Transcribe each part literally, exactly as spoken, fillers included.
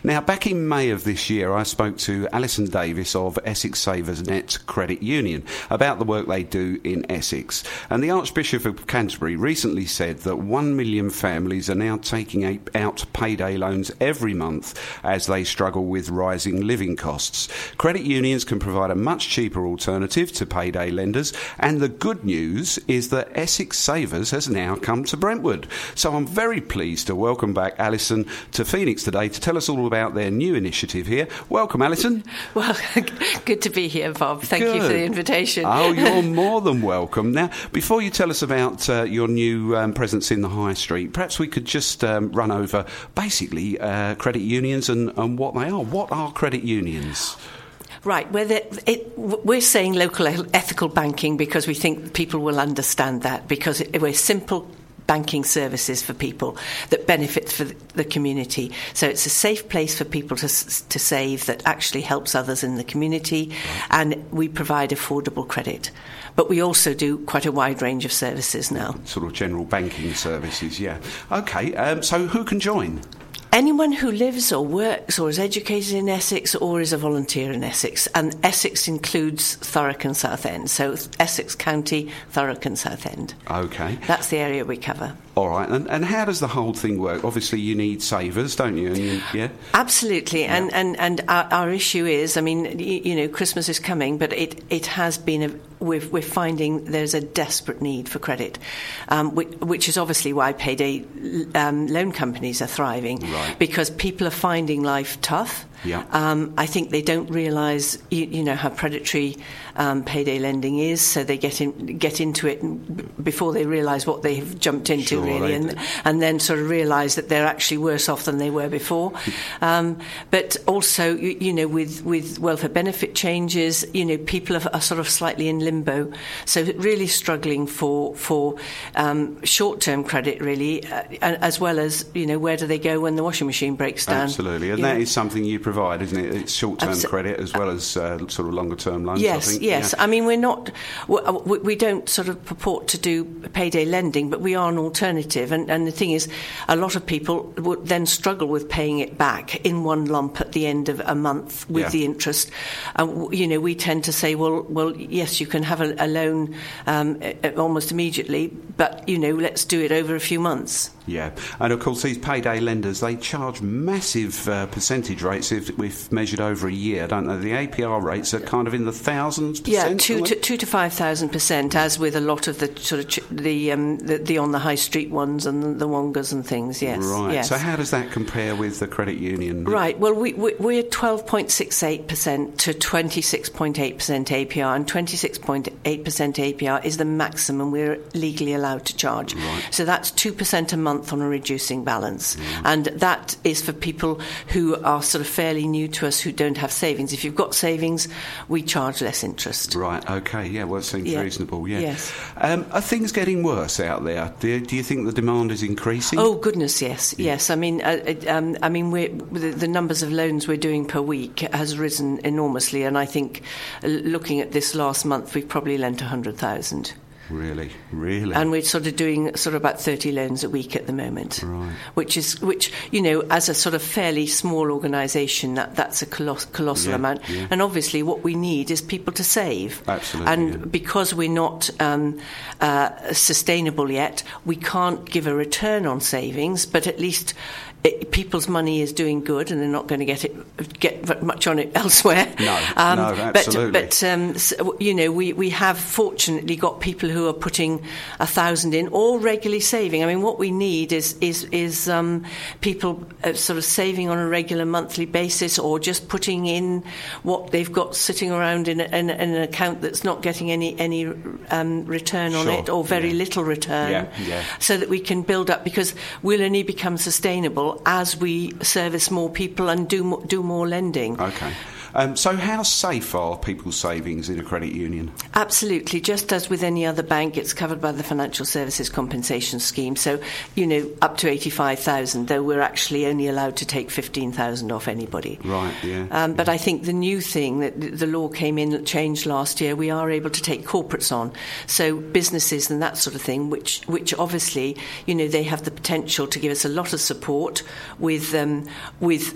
Now, back in May of this year, I spoke to Alison Davis of Essex Savers Net Credit Union about the work they do in Essex. And the Archbishop of Canterbury recently said that one million families are now taking out payday loans every month as they struggle with rising living costs. Credit unions can provide a much cheaper alternative to payday lenders, and the good news is that Essex Savers has now come to Brentwood. So I'm very pleased to welcome back Alison to Phoenix today to tell us all about their new initiative here. Welcome, Alison. Well, good to be here, Bob. Thank Good. you for the invitation. Oh, you're more than welcome. Now, before you tell us about uh, your new um, presence in the High Street, perhaps we could just um, run over basically uh, credit unions and, and what they are. What are credit unions? Right, we're, the, it, we're saying local ethical banking because we think people will understand that, because it, we're simple banking services for people that benefit for the community. So it's a safe place for people to to save that actually helps others in the community, right. And we provide affordable credit. But we also do quite a wide range of services now. Sort of general banking services, yeah. OK, um, so who can join? Anyone who lives or works or is educated in Essex or is a volunteer in Essex. And Essex includes Thurrock and Southend. So Essex County, Thurrock and Southend. OK. That's the area we cover. All right. And, and how does the whole thing work? Obviously, you need savers, don't you? And you yeah? Absolutely. Yeah. And, and, and our, our issue is, I mean, you, you know, Christmas is coming, but it, it has been, a, we're, we're finding there's a desperate need for credit, um, which, which is obviously why payday um, loan companies are thriving. Right. Because people are finding life tough. Yeah. Um, I think they don't realise, you, you know, how predatory um, payday lending is, so they get in, get into it before they realise what they've jumped into, sure, really, and, and then sort of realise that they're actually worse off than they were before. um, but also, you, you know, with, with welfare benefit changes, you know, people are, are sort of slightly in limbo, so really struggling for for um, short-term credit, really, uh, as well as, you know, where do they go when the washing machine breaks down? Absolutely, and you that know. is something you provide, isn't it? It's short-term Abso- credit as well as uh, sort of longer-term loans. Yes, I think. yes. Yeah. I mean, we're not, we, we don't sort of purport to do payday lending, but we are an alternative. And, and the thing is, a lot of people would then struggle with paying it back in one lump at the end of a month with yeah. the interest. Uh, you know, we tend to say, well, well, yes, you can have a, a loan um, almost immediately, but, you know, let's do it over a few months. Yeah, and of course these payday lenders, they charge massive uh, percentage rates if we've measured over a year, don't they? The A P R rates are kind of in the thousands percent. Yeah, two to, two to five thousand percent, as with a lot of the sort of ch- the, um, the the on the high street ones and the, the Wongas and things. Yes, right. Yes. So how does that compare with the credit union? Right. Well, we, we we're twelve point six eight percent to twenty six point eight percent A P R, and twenty six point eight percent A P R is the maximum we're legally allowed to charge. Right. So that's two percent a month on a reducing balance, mm. and that is for people who are sort of fairly new to us who don't have savings. If you've got savings, we charge less interest. Right. Okay. Yeah. Well, it seems yeah. reasonable. Yeah. Yes. Um, are things getting worse out there? Do you, do you think the demand is increasing? Oh goodness, yes, yeah. yes. I mean, uh, um, I mean, we're, the, the numbers of loans we're doing per week has risen enormously, and I think, uh, looking at this last month, we've probably lent a hundred thousand. Really, really, and we're sort of doing sort of about thirty loans a week at the moment, right? Which is, which you know, as a sort of fairly small organisation, that that's a coloss- colossal yeah, amount. Yeah. And obviously, what we need is people to save. Absolutely. And yeah. because we're not um, uh, sustainable yet, we can't give a return on savings, but at least It, people's money is doing good, and they're not going to get it get much on it elsewhere. No, um, no, absolutely. But, but um, so, you know, we, we have fortunately got people who are putting a thousand in or regularly saving. I mean, what we need is is is um, people uh, sort of saving on a regular monthly basis, or just putting in what they've got sitting around in, a, in, a, in an account that's not getting any any um, return on sure. it, or very yeah. little return, yeah, yeah. so that we can build up, because we'll only become sustainable as we service more people and do more, do more lending. Okay. Um, so how safe are people's savings in a credit union? Absolutely. Just as with any other bank, it's covered by the Financial Services Compensation Scheme. So, you know, up to eighty-five thousand, though we're actually only allowed to take fifteen thousand off anybody. Right, yeah. Um, but yeah. I think the new thing that the law came in, changed last year, we are able to take corporates on. So businesses and that sort of thing, which, which obviously, you know, they have the potential to give us a lot of support with um, with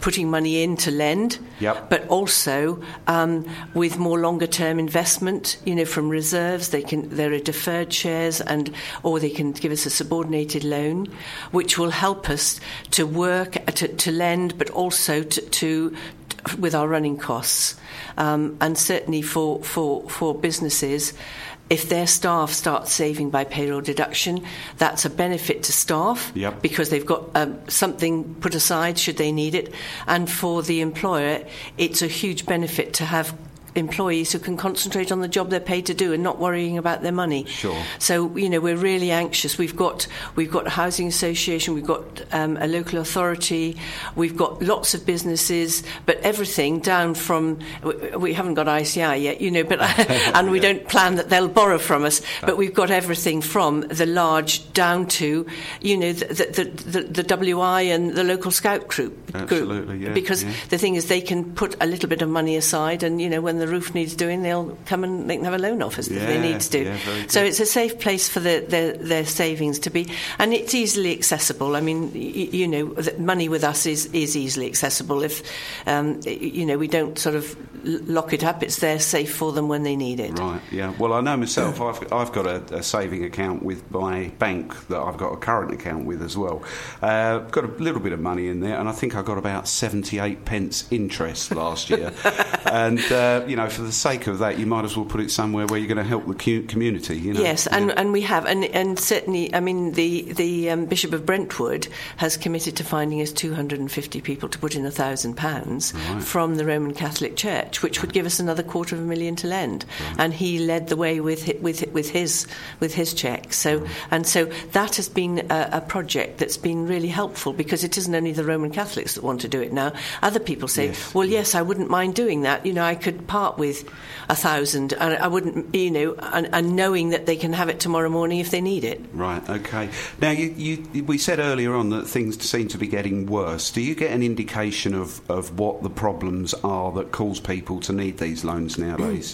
putting money in to lend, yep. but also um, with more longer term investment, you know, from reserves. They can there are deferred shares, and or they can give us a subordinated loan, which will help us to work to, to lend, but also to, to with our running costs, um, and certainly for for for businesses. If their staff start saving by payroll deduction, that's a benefit to staff, yep. because they've got um, something put aside should they need it. And for the employer, it's a huge benefit to have employees who can concentrate on the job they're paid to do and not worrying about their money. Sure. So, you know, we're really anxious. We've got we've got a housing association, we've got um, a local authority, we've got lots of businesses, but everything down from, we haven't got I C I yet, you know, but and we yeah. don't plan that they'll borrow from us, but we've got everything from the large down to, you know, the the, the, the W I and the local scout group. Absolutely, group. yeah. Because yeah. the thing is, they can put a little bit of money aside, and, you know, when the roof needs doing, they'll come and they can have a loan office yeah, if they need to. Yeah, so it's a safe place for the, their, their savings to be, and it's easily accessible. I mean, you, you know, money with us is, is easily accessible. If, um, you know, we don't sort of lock it up, it's there safe for them when they need it. Right, yeah. Well, I know myself, I've, I've got a, a saving account with my bank that I've got a current account with as well. Uh, got a little bit of money in there, and I think I got about seventy-eight pence interest last year. And, uh, you know, for the sake of that, you might as well put it somewhere where you're going to help the cu- community, you know. Yes, and, yeah. and we have, and, and certainly, I mean, the, the um, Bishop of Brentwood has committed to finding us two hundred fifty people to put in one thousand pounds right. from the Roman Catholic Church, which right. would give us another quarter of a million to lend. Right. And he led the way with with with his with his cheque. So right. and so that has been a, a project that's been really helpful, because it isn't only the Roman Catholics that want to do it now. Other people say, yes. well, yes, I wouldn't mind doing that. You know, I could part with a thousand, and I wouldn't, you know, and, and knowing that they can have it tomorrow morning if they need it. Right. Okay. Now, you, you, we said earlier on that things seem to be getting worse. Do you get an indication of, of what the problems are that cause people to need these loans nowadays?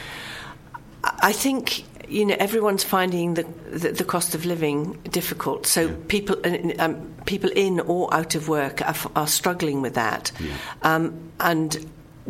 I think, you know, everyone's finding the, the, the cost of living difficult. So yeah. people um, people in or out of work are, are struggling with that. Yeah. Um, and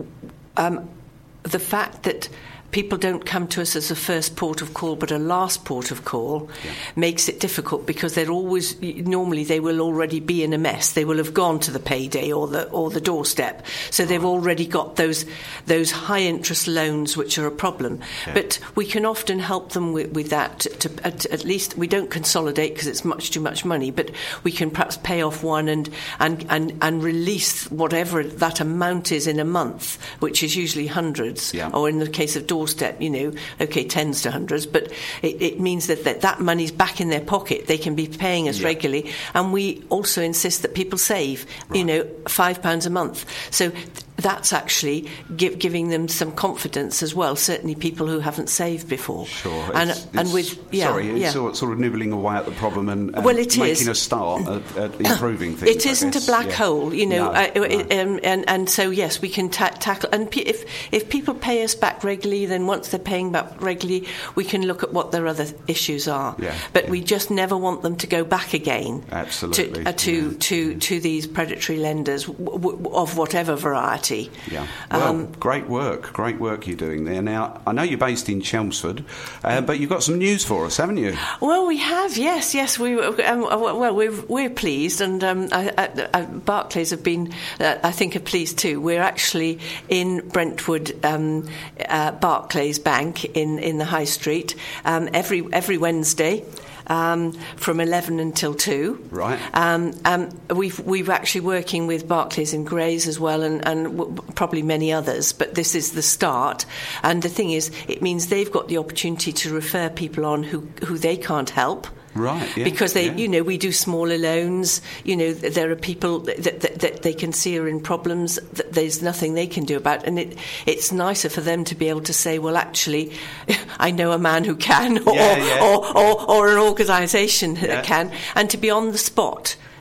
um, the fact that people don't come to us as a first port of call but a last port of call yeah. makes it difficult, because they're always, normally they will already be in a mess. They will have gone to the payday or the or the doorstep, so right. they've already got those those high interest loans which are a problem. Yeah. But we can often help them with, with that. To, to, at, at least we don't consolidate because it's much too much money, but we can perhaps pay off one and and and, and release whatever that amount is in a month, which is usually hundreds, yeah. or in the case of doorstep, you know, okay, tens to hundreds, but it, it means that, that that money's back in their pocket. They can be paying us yeah. regularly, and we also insist that people save, right. you know, five pounds a month. So th- that's actually give, giving them some confidence as well. Certainly, people who haven't saved before. Sure, and it's, and it's, with yeah, sorry, it's yeah. sort, sort of nibbling away at the problem and, and well, it making is. a start at, at improving things. It isn't a black yeah. hole, you know, no, uh, no. it, um, and and so yes, we can ta- tackle. And p- if if people pay us back regularly, then once they're paying back regularly, we can look at what their other issues are. Yeah, but yeah. we just never want them to go back again. Absolutely. To uh, to, yeah. to to these predatory lenders w- w- of whatever variety. Yeah. Well, um, great work, great work you're doing there. Now, I know you're based in Chelmsford, uh, but you've got some news for us, haven't you? Well, we have, yes, yes. We um, well, we're we're pleased, and um, I, I, I, Barclays have been, uh, I think, are pleased too. We're actually in Brentwood um, uh, Barclays Bank in, in the High Street um, every every Wednesday. Um, from eleven until two. Right. Um, um, we've we've actually working with Barclays and Grays as well, and, and w- probably many others. But this is the start. And the thing is, it means they've got the opportunity to refer people on who who they can't help. Right, yeah, because they, yeah. you know, we do smaller loans. You know, there are people that, that, that they can see are in problems. That there's nothing they can do about, and it it's nicer for them to be able to say, well, actually, I know a man who can, or yeah, yeah. Or, or, or an organisation yeah. that can, and to be on the spot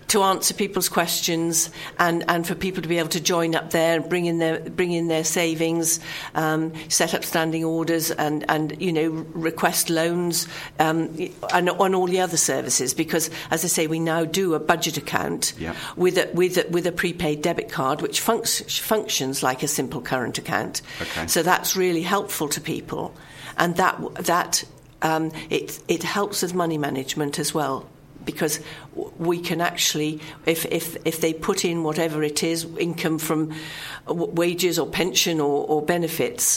to answer people's questions and, and for people to be able to join up there, bring in their bring in their savings, um, set up standing orders, and, and you know request loans, um, and on all the other services. Because, as I say, we now do a budget account yeah. with a, with a, with a prepaid debit card, which func- functions like a simple current account. Okay. So that's really helpful to people, and that that um, it it helps with money management as well. Because we can actually, if, if if they put in whatever it is, income from wages or pension or, or benefits,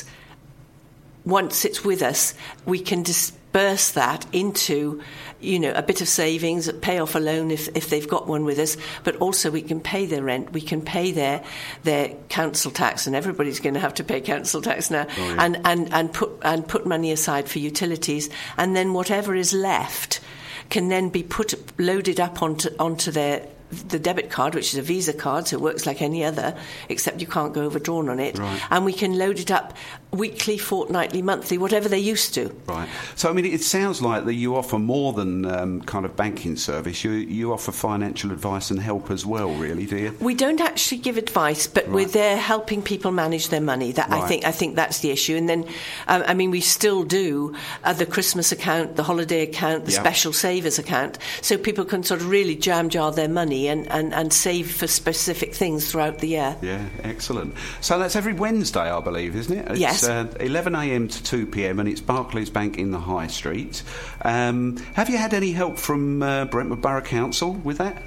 once it's with us, we can disperse that into, you know, a bit of savings, pay off a loan if, if they've got one with us, but also we can pay their rent, we can pay their their council tax, and everybody's going to have to pay council tax now, oh, yeah. and, and, and put and put money aside for utilities, and then whatever is left can then be put loaded up onto onto their the debit card, which is a Visa card, so it works like any other, except you can't go overdrawn on it. Right. And we can load it up weekly, fortnightly, monthly, whatever they used to. Right. So, I mean, it sounds like that you offer more than um, kind of banking service. You you offer financial advice and help as well, really, do you? We don't actually give advice, but right. we're there helping people manage their money. That right. I think I think that's the issue. And then, um, I mean, we still do uh, the Christmas account, the holiday account, the yep. special savers account, so people can sort of really jam jar their money And, and, and save for specific things throughout the year. Yeah, excellent. So that's every Wednesday, I believe, isn't it? It's, yes. Uh, eleven a.m. to two p.m. and it's Barclays Bank in the High Street. Um, have you had any help from uh, Brentwood Borough Council with that?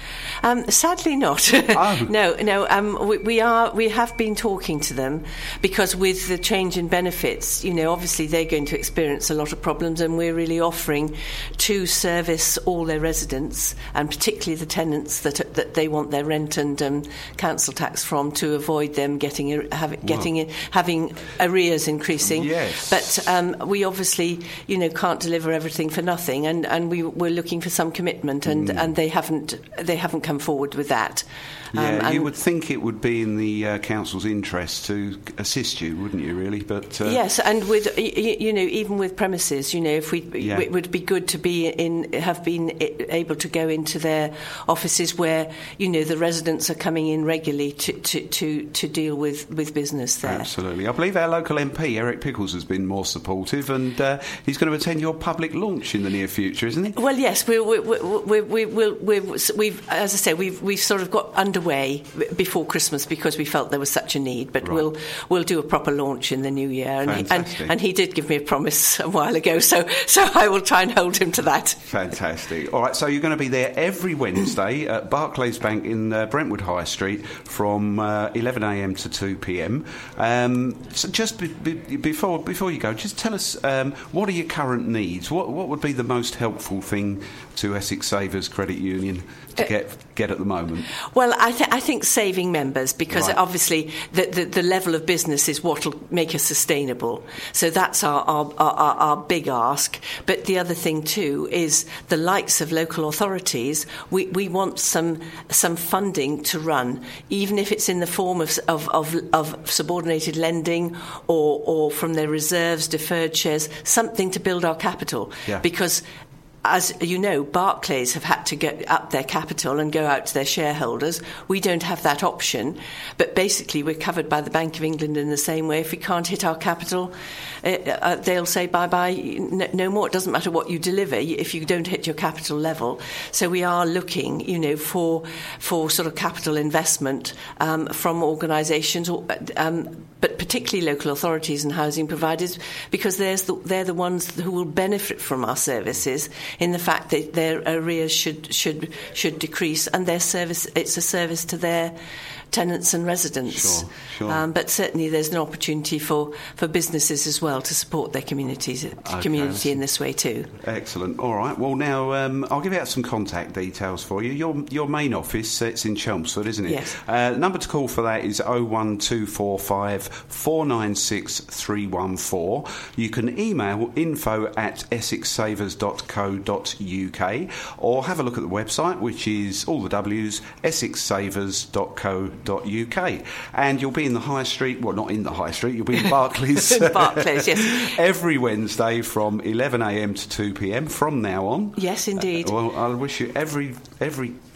Um, sadly not. Oh. no, no. Um, we, we are. We have been talking to them because with the change in benefits, you know, obviously they're going to experience a lot of problems, and we're really offering to service all their residents, and particularly the tenants that that they want their rent and um, council tax from, to avoid them getting have, getting in, having arrears increasing. Yes. But um, we obviously, you know, can't deliver everything for nothing, and, and we we're looking for some commitment, and, mm. and they haven't they haven't come forward with that. Yeah, um, you would think it would be in the uh, council's interest to assist you, wouldn't you, really? But uh, yes, and with you, you know, even with premises, you know, if we yeah. it would be good to be in, have been able to go into their offices where, you know, the residents are coming in regularly to to, to, to deal with, with business there. Absolutely. I believe our local M P, Eric Pickles, has been more supportive, and uh, he's going to attend your public launch in the near future, isn't he? Well, yes, we we we we we we've, we've as I say, we've we've sort of got underway before Christmas because we felt there was such a need, but right. we'll we'll do a proper launch in the new year, and he, and, and he did give me a promise a while ago, so so I will try and hold him to that. Fantastic. All right, so you're going to be there every Wednesday at Barclays Bank in uh, Brentwood High Street from uh, eleven a.m. to two p.m. Um, so just be, be, before before you go, just tell us um, what are your current needs? What what would be the most helpful thing to Essex Savers Credit Union to get get at the moment? Well, I, th- I think saving members, because right. obviously the, the, the level of business is what will make us sustainable. So that's our, our, our, our big ask. But the other thing too is the likes of local authorities. We, we want some some funding to run, even if it's in the form of of, of, of subordinated lending or, or from their reserves, deferred shares, something to build our capital. Yeah. Because, as you know, Barclays have had to get up their capital and go out to their shareholders. We don't have that option, but basically we're covered by the Bank of England in the same way. If we can't hit our capital, uh, uh, they'll say bye-bye, no, no more. It doesn't matter what you deliver if you don't hit your capital level. So we are looking, you know, for for sort of capital investment um, from organisations, um, but particularly local authorities and housing providers, because there's the, they're the ones who will benefit from our services, in the fact that their arrears should should should decrease, and their service it's a service to their tenants and residents. Sure, sure. Um, but certainly there's an opportunity for, for businesses as well to support their communities okay, community in this way too. Excellent. All right. Well, now um, I'll give out some contact details for you. Your your main office, it's in Chelmsford, isn't it? Yes. Uh, number to call for that is oh one two four five four nine six three one four. You can email info at essex savers dot co dot uk, or have a look at the website, which is all the W's, essex savers dot co dot uk, and you'll be in the High Street. Well, not in the High Street. You'll be in Barclays. Barclays, yes. Every Wednesday from eleven a.m. to two p.m. from now on. Yes, indeed. Uh, well, I wish you every every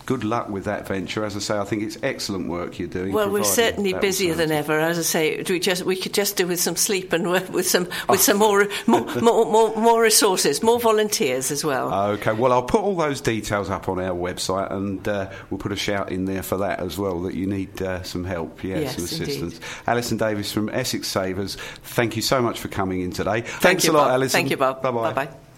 good luck with that venture. As I say, I think it's excellent work you're doing. Well, we're certainly busier than ever. As I say, we just we could just do with some sleep and with some with oh. some more more, more more more resources, more volunteers as well. Okay, well, I'll put all those details up on our website, and uh, we'll put a shout in there for that as well, that you need uh, some help, yeah, yes, some assistance. Indeed. Alison Davis from Essex Savers, thank you so much for coming in today. Thank Thanks you, a lot, Bob. Alison. Thank you, Bob. Bye-bye. Bye-bye.